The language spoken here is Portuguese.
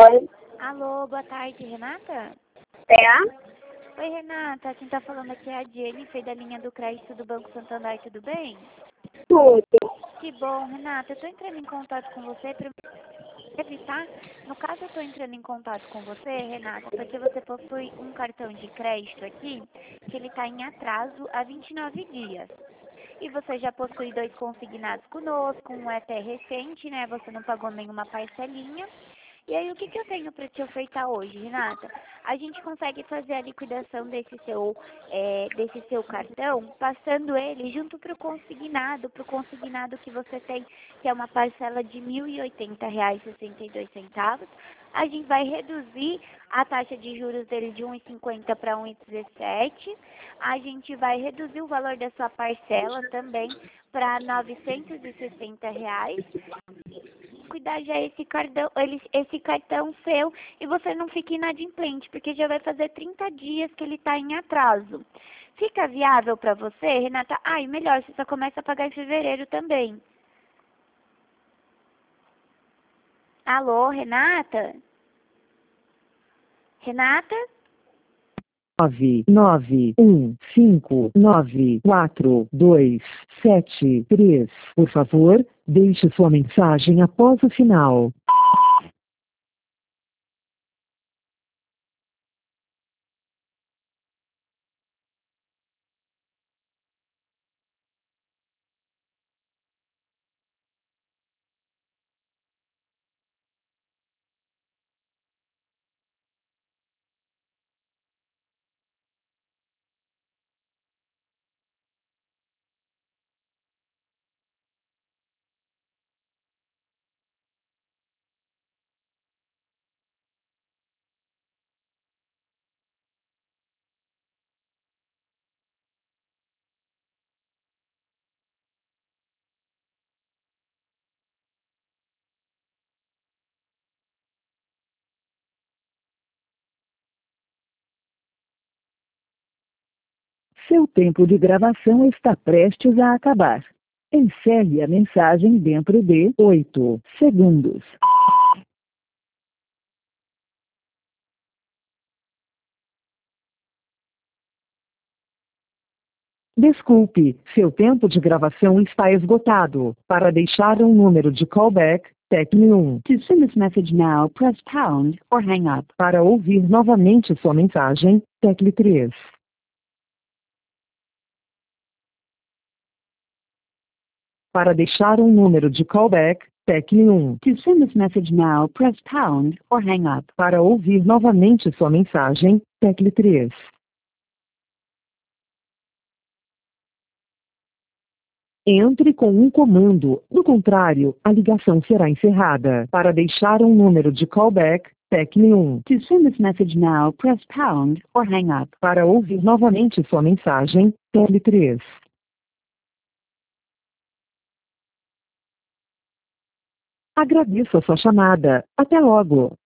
Oi, Alô, boa tarde, Renata? é? Oi, Renata, quem tá falando aqui é a Jennifer, da linha do crédito do Banco Santander, tudo bem? Tudo. Que bom, Renata, eu tô entrando em contato com você pra evitar, no caso eu tô entrando em contato com você, Renata, porque você possui um cartão de crédito aqui, que ele tá em atraso há 29 dias. E você já possui 2 consignados conosco, um é até recente, né? Você não pagou nenhuma parcelinha. E aí, o que eu tenho para te ofertar hoje, Renata? A gente consegue fazer a liquidação desse seu cartão, passando ele junto para o consignado que você tem, que é uma parcela de R$ 1.080,62. A gente vai reduzir a taxa de juros dele de 1,50 para 1,17. A gente vai reduzir o valor da sua parcela também para R$ 960. Cuidar já esse cartão seu e você não fica inadimplente, porque já vai fazer 30 dias que ele está em atraso. Fica viável para você, Renata? Ah, e melhor, você só começa a pagar em fevereiro também. Alô, Renata? Renata? 991594273. Por favor, deixe sua mensagem após o sinal. Seu tempo de gravação está prestes a acabar. Encerre a mensagem dentro de 8 segundos. Desculpe, seu tempo de gravação está esgotado. Para deixar um número de callback, tecle 1. To send this message now, press pound or hang up. Para ouvir novamente sua mensagem, tecle 3. Para deixar um número de callback, tecle 1. To send this message now, press pound or hang up. Para ouvir novamente sua mensagem, tecle 3. Entre com um comando, do contrário, a ligação será encerrada. Para deixar um número de callback, tecle 1. To send this message now, press pound or hang up. Para ouvir novamente sua mensagem, tecle 3. Agradeço a sua chamada. Até logo.